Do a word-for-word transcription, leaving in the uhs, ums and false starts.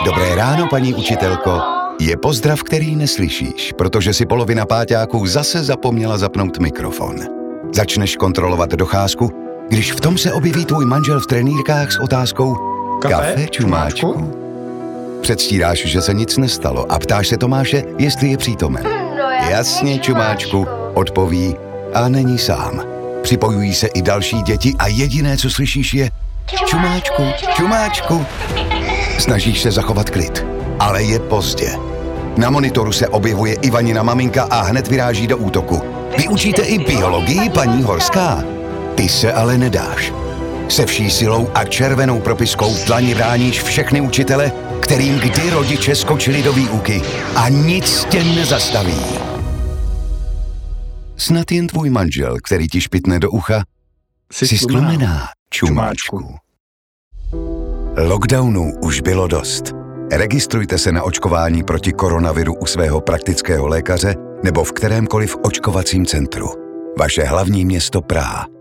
Dobré ráno, paní učitelko. Je pozdrav, který neslyšíš, protože si polovina páťáků zase zapomněla zapnout mikrofon. Začneš kontrolovat docházku, když v tom se objeví tvůj manžel v trenýrkách s otázkou Kafe, Kafe čumáčku? čumáčku? Předstíráš, že se nic nestalo a ptáš se Tomáše, jestli je přítomen. No jasně, jasně, čumáčku, odpoví a není sám. Připojují se i další děti a jediné, co slyšíš, je čumáčku, čumáčku. Snažíš se zachovat klid, ale je pozdě. Na monitoru se objevuje Ivanina maminka a hned vyráží do útoku. Vy učíte i biologii, paní Horská? Ty se ale nedáš. Se vší silou a červenou propiskou v dlani bráníš všechny učitele, kterým kdy rodiče skočili do výuky a nic tě nezastaví. Snad jen tvůj manžel, který ti špitne do ucha, si sklumená, čumáčku. Lockdownu už bylo dost. Registrujte se na očkování proti koronaviru u svého praktického lékaře nebo v kterémkoliv očkovacím centru. Vaše hlavní město Praha.